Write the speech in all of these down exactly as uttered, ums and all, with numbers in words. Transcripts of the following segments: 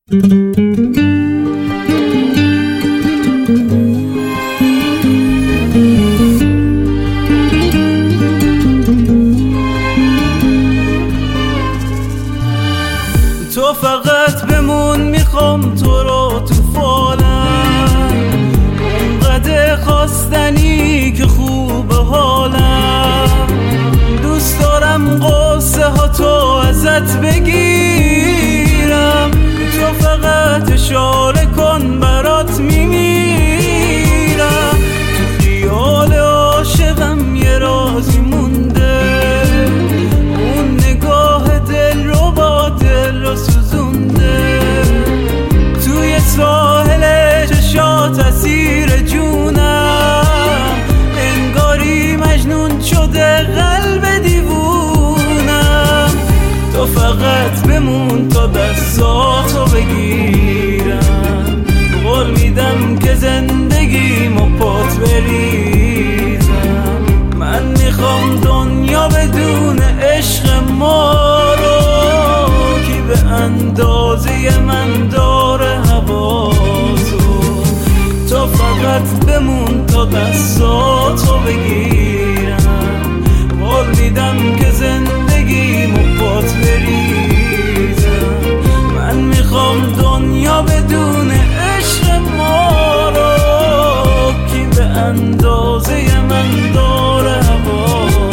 تو فقط بمون، میخوام تو رو تو فالم، اونقدر خواستنی که خوب حالم. دوست دارم قصه ها تو ازت بگیرم، تو فقط اشاره کن برات میمیرم. تو خیال عاشقم یه رازی مونده، اون نگاه دل رو با دل رو سوزونده. توی ساحل چشات اسیر جونم، انگاری مجنون شده قلب دیوونم. تو فقط بمون تا دستاتو بگیرم، قول میدم که زندگیمو پات بریزم. من میخوام دنیا بدون عشق ما رو، کی به اندازه من داره هواتو. تو فقط بمون تا دستاتو بگیرم، قول میدم که زندگیمو پات بریزم. من میخوام دنیا بدون عشق ما رو، کی به اندازه من داره هواتو.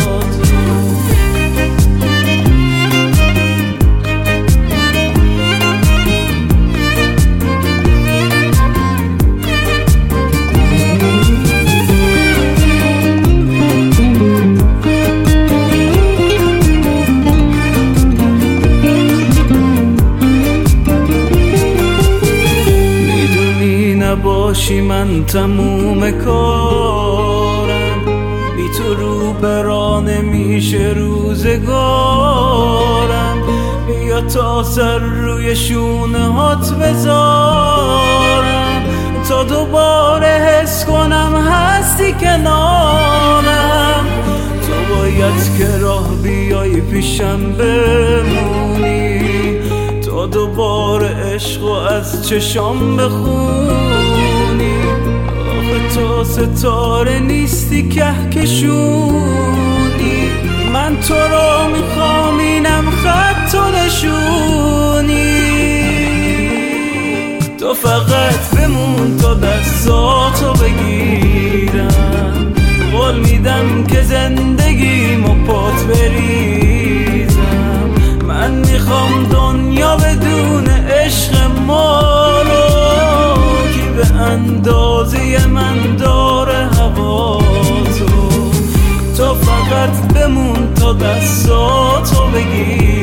باشی من تموم کارم، بی تو رو برا نمیشه روزگارم. بیا تا سر روی شونه هات بذارم، تا دوباره حس کنم هستی کنارم. تو باید که راه بیای پیشم بمونی، تا دوباره عشقو از چشام بخونی. آخه تو ستاره نیستی کهکشونی، من تو رو میخوام اینم خط و نشونی. تو فقط بمون تا دستاتو بگیرم، قول میدم که زندگیمو پات بریزم. من میخوام دنیا بدون عشق ما رو، کی به اندازه من داره هواتو. تو فقط بمون تا دستاتو بگیر.